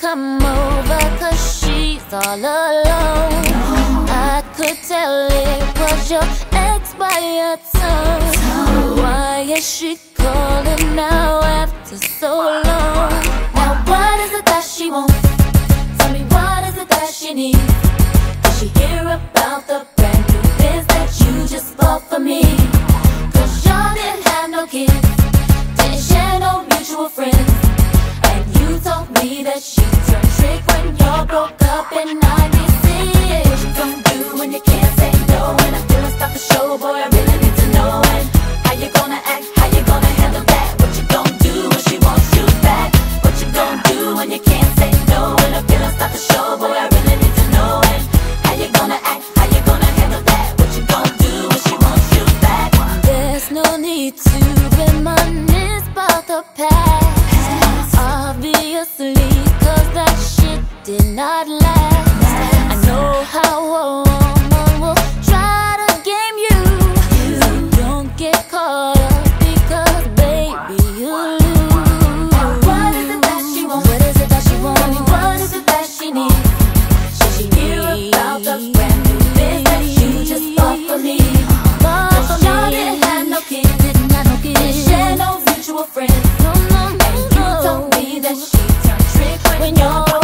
come over, cause she's all alone. I could tell it was your ex by your tone. Why is she calling now after so long? Now what is it that she wants? Tell me what is it that she needs? Did she hear about the brand new biz that you just bought for me? Cause y'all didn't have no kids, didn't share no mutual friends, and you told me that she turned trick when y'all broke up in '96. What you gonna do when you can't say no? And I feel like stop the show, boy, I really need to know. And how you gonna act, how you gonna handle that? What you gonna do when she wants you back? What you gonna do when you can't say no? And I feel like stop the show, boy, I really need to know. And how you gonna act, how you gonna handle that? What you gonna do when she wants you back? There's no need to reminisce about the past, obviously, cause that shit did not last. I know how a woman will try to game you, so don't get caught up, because baby you lose. What is it that she wants? What is it that she wants? Tell me what is it that she needs? Should she hear about the brand new biz that you just bought for me? Cause y'all didn't have no kids, didn't share no mutual friends, and you told me that she turned trick when y'all